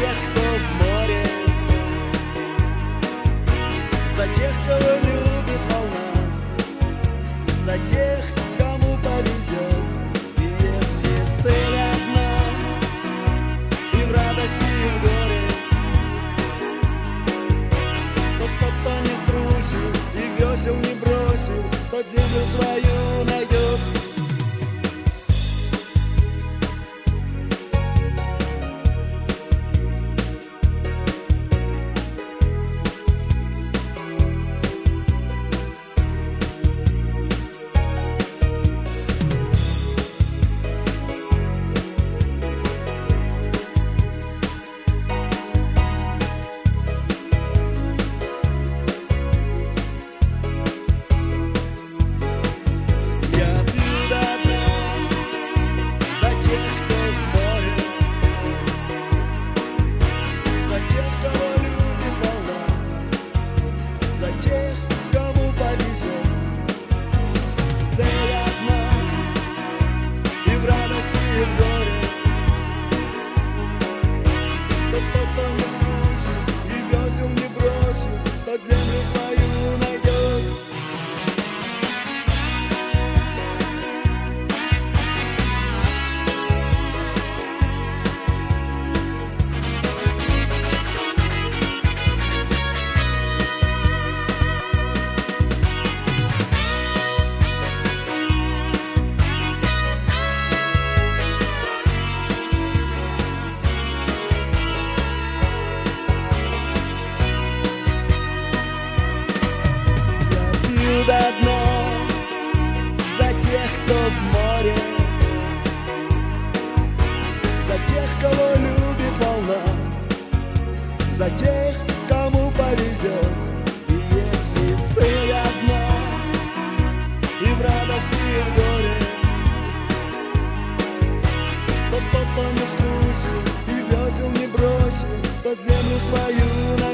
тех, кто в море, за тех, кого любит волна, за тех, кому повезет. И если цель одна, и в радости, и в горе, то тот, кто не струсит и весел не бросит, тот землю свою найдет. Землю свою найдет. До дна за тех, кто в море, за тех, кого любит волна, за тех, кому повезет. И если цель одна, и в радости, и в горе, то тот, кто не струсит и весел не бросит, тот землю свою